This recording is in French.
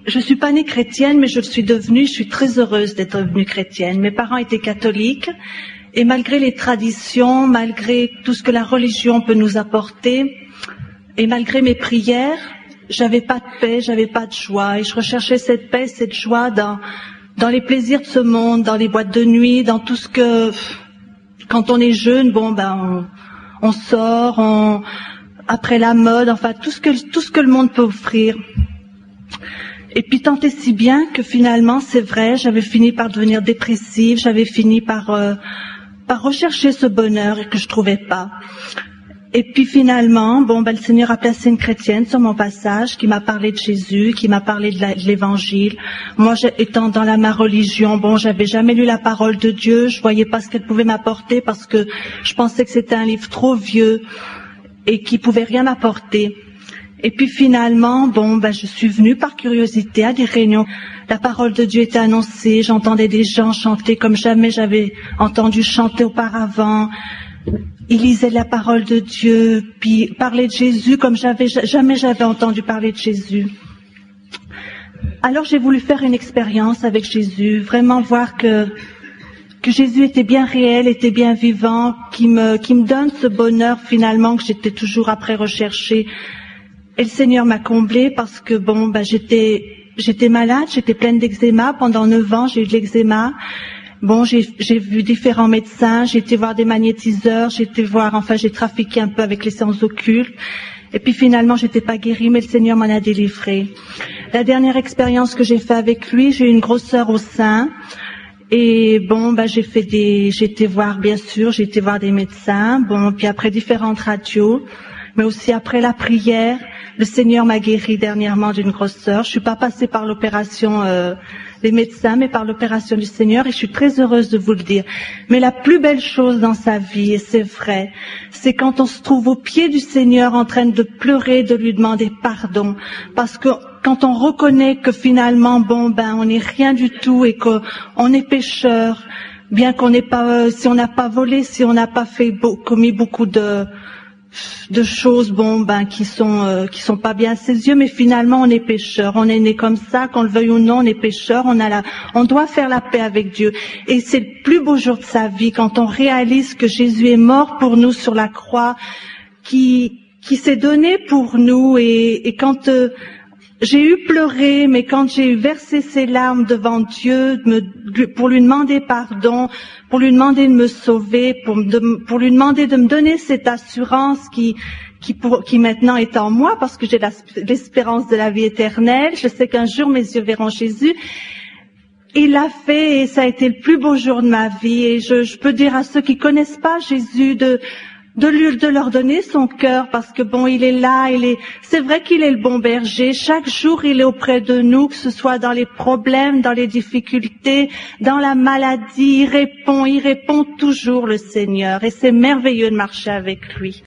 Je suis pas née chrétienne, mais je le suis devenue. Je suis très heureuse d'être devenue chrétienne. Mes parents étaient catholiques, et malgré les traditions, malgré tout ce que la religion peut nous apporter, et malgré mes prières, j'avais pas de paix, j'avais pas de joie, et je recherchais cette paix, cette joie dans les plaisirs de ce monde, dans les boîtes de nuit, dans tout ce que, quand on est jeune, on sort, après la mode, enfin tout ce que le monde peut offrir. Et puis tant et si bien que finalement, c'est vrai, j'avais fini par devenir dépressive, j'avais fini par rechercher ce bonheur et que je trouvais pas. Et puis finalement, le Seigneur a placé une chrétienne sur mon passage qui m'a parlé de Jésus, qui m'a parlé de l'Évangile. Moi, étant dans ma religion, j'avais jamais lu la parole de Dieu, je voyais pas ce qu'elle pouvait m'apporter parce que je pensais que c'était un livre trop vieux et qui pouvait rien m'apporter. Et puis finalement, je suis venue par curiosité à des réunions. La parole de Dieu était annoncée, j'entendais des gens chanter comme jamais j'avais entendu chanter auparavant. Ils lisaient la parole de Dieu, puis parlaient de Jésus comme jamais j'avais entendu parler de Jésus. Alors j'ai voulu faire une expérience avec Jésus, vraiment voir que Jésus était bien réel, était bien vivant, qui me donne ce bonheur finalement que j'étais toujours après rechercher. Et le Seigneur m'a comblée parce que j'étais malade, j'étais pleine d'eczéma. Pendant 9 ans, j'ai eu de l'eczéma. J'ai vu différents médecins, j'ai été voir des magnétiseurs, j'ai trafiqué un peu avec les séances occultes. Et puis finalement, j'étais pas guérie, mais le Seigneur m'en a délivrée. La dernière expérience que j'ai fait avec lui, j'ai eu une grosseur au sein. Et j'ai été voir des médecins, puis après différentes radios, mais aussi après la prière, le Seigneur m'a guérie dernièrement d'une grosseur. Je suis pas passée par l'opération des médecins, mais par l'opération du Seigneur, et je suis très heureuse de vous le dire. Mais la plus belle chose dans sa vie, et c'est vrai, c'est quand on se trouve au pied du Seigneur en train de pleurer, de lui demander pardon, parce que quand on reconnaît que finalement, on n'est rien du tout et qu'on est pécheur, bien qu'on n'ait pas, si on n'a pas volé, si on n'a pas commis beaucoup de choses qui sont pas bien à ses yeux, mais finalement on est pécheur, on est né comme ça, qu'on le veuille ou non, on est pécheur, on doit faire la paix avec Dieu. Et c'est le plus beau jour de sa vie quand on réalise que Jésus est mort pour nous sur la croix, qui s'est donné pour nous, et quand j'ai eu pleuré, mais quand j'ai eu versé ses larmes devant Dieu pour lui demander pardon, pour lui demander de me sauver, pour lui demander de me donner cette assurance qui maintenant est en moi, parce que j'ai l'espérance de la vie éternelle. Je sais qu'un jour mes yeux verront Jésus. Il l'a fait, et ça a été le plus beau jour de ma vie. Et je peux dire à ceux qui connaissent pas Jésus de leur donner son cœur, parce que il est là, c'est vrai qu'il est le bon berger. Chaque jour, il est auprès de nous, que ce soit dans les problèmes, dans les difficultés, dans la maladie. Il répond toujours, le Seigneur, et c'est merveilleux de marcher avec lui.